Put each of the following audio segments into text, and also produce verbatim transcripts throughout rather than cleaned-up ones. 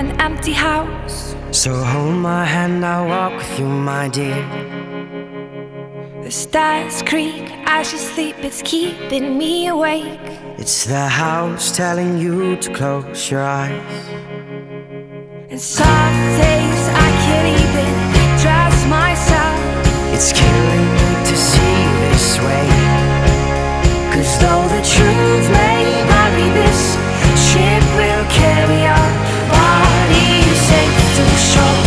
an empty house. So hold my hand, I'll walk with you, my dear. The stars creak as you sleep, it's keeping me awake. It's the house telling you to close your eyes. And some days I can't even trust myself. It's killing me to see this way. Cause though the truth may vary, this ship will carry our bodies safe to shore.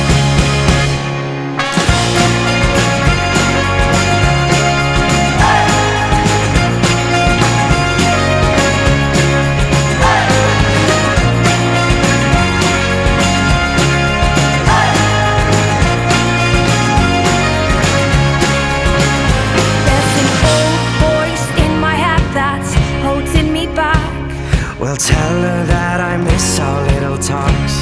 Well, tell her that I miss our little talks.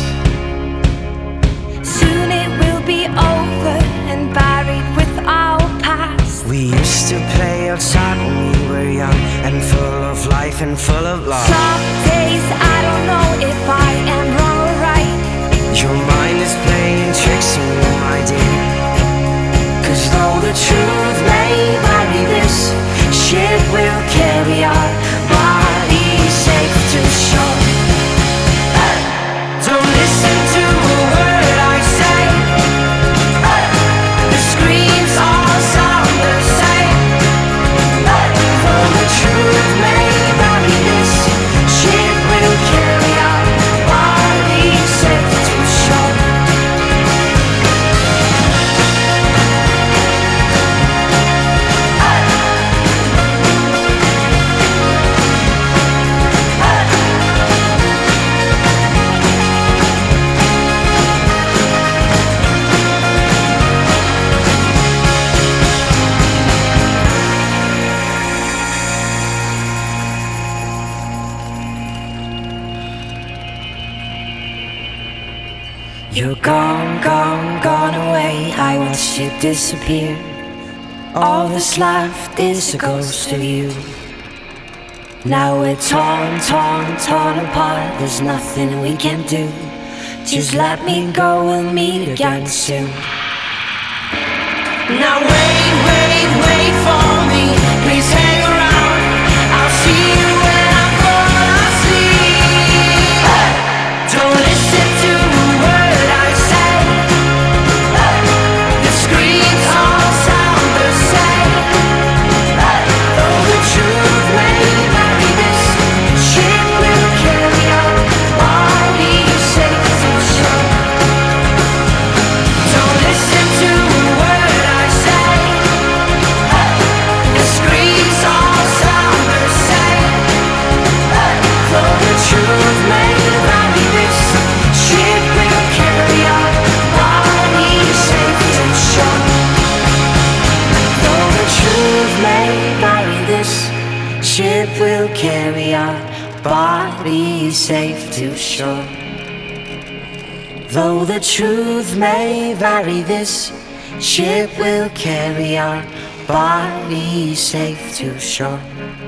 Soon it will be over and buried with our past. We used to play outside when we were young and full of life and full of love. Some days I don't know if I am wrong or right. Your mind is playing tricks on you, my dear. Cause though the truth may vary, this ship will carry our bodies safe to shore. Don't listen to a word I say. The screams all sound the same. Though the truth may vary, this ship will carry our bodies safe to shore. You're gone, gone, gone away. I watched you disappear. All that's left is a ghost of you. Now we're torn, torn, torn apart. There's nothing we can do. Just let me go, we'll meet again soon. Now wait, wait, wait for me. Please hang around. I'll see you when I fall asleep. Don't listen to a word I say. The screams all sound the same. Though the truth may vary, this ship will carry our bodies safe to shore. Don't listen to a word I say. The screams all sound the same. Though the truth may vary, this ship will carry our bodies safe to shore. Though the truth may vary, this ship will carry our bodies safe to shore. Though the truth may vary, this ship will carry our bodies safe to shore.